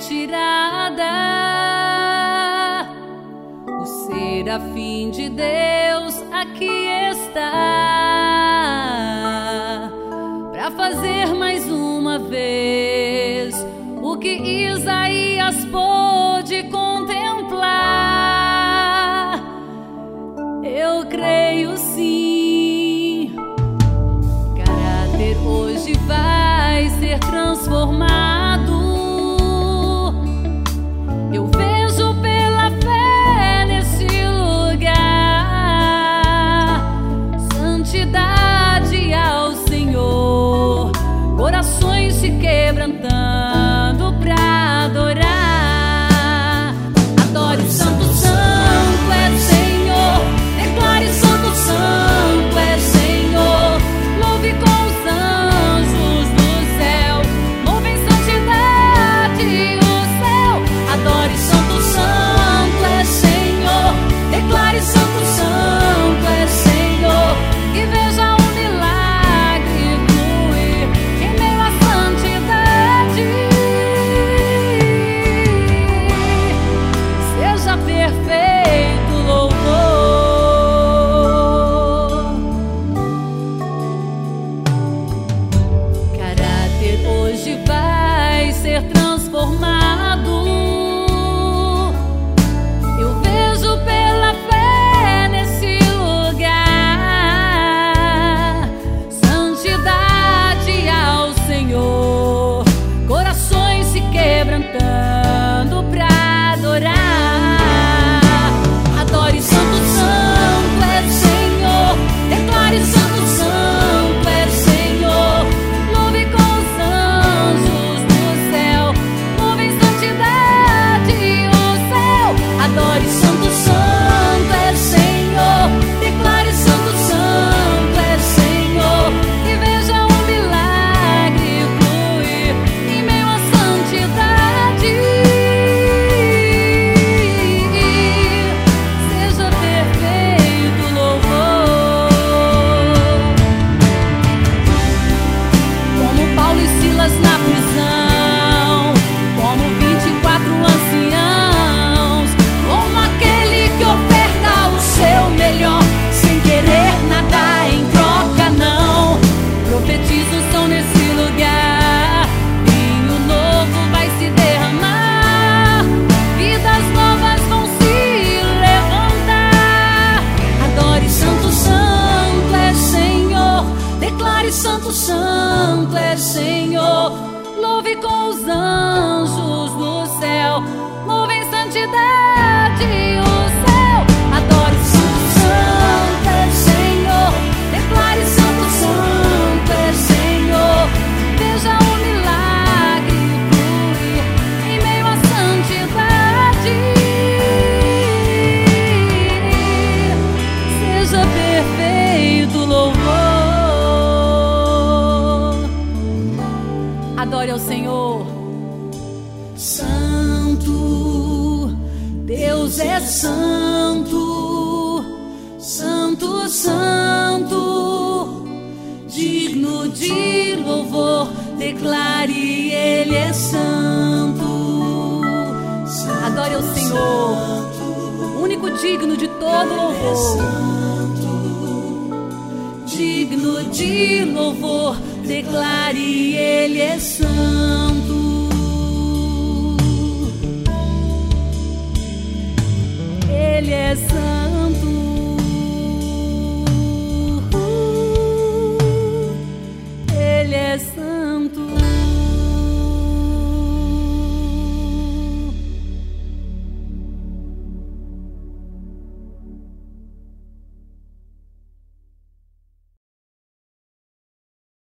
retirada. O serafim de Deus aqui está, para fazer mais uma vez o que Isaías pôde contemplar. Eu creio sim, caráter hoje vai ser transformado. Eu vejo pela fé nesse lugar santidade ao Senhor, corações se quebrantando pra adorar. Adore o Santo, Santo é Senhor, declare Santo, Santo é Senhor, louve com os anjos do céu, louve em santidade o céu. Adore Santo, Santo é Senhor, declare Santo, Santo é Senhor, e veja o milagre fluir em meio à santidade. Seja perfeito louvor. Caráter hoje vai ser transformado. Eu vejo pela fé nesse lugar santidade ao Senhor, corações se quebrantando pra adorar. Adore Santo, Santo é Senhor, declare Santo, Santo é Senhor, louve com os anjos do céu, louve em santidade o céu. Adore Santo, Santo é Senhor, declare Santo, Santo é Senhor, e veja o milagre fluir em meio à santidade. Seja perfeito louvor. Como Paulo e Silas na prisão, como 24 anciãos, como aquele que oferta o seu melhor, sem querer nada em troca não. Profetizo som nesse lugar, vinho novo vai se derramar, vidas novas vão se levantar. Adore Santo, Santo é Senhor, declare Santo, Santo é Senhor, louve com os anjos do céu, louve em santidade o céu. Adore Santo, Santo é Senhor, declare Santo, Santo é Senhor, veja o milagre fluir em meio à santidade. Seja perfeito louvor. Adore ao Senhor. Santo, Deus é santo, santo, santo, digno de louvor, declare Ele é santo. Adore ao Senhor, único digno de todo louvor, digno de louvor, declare Ele é santo. Ele é santo.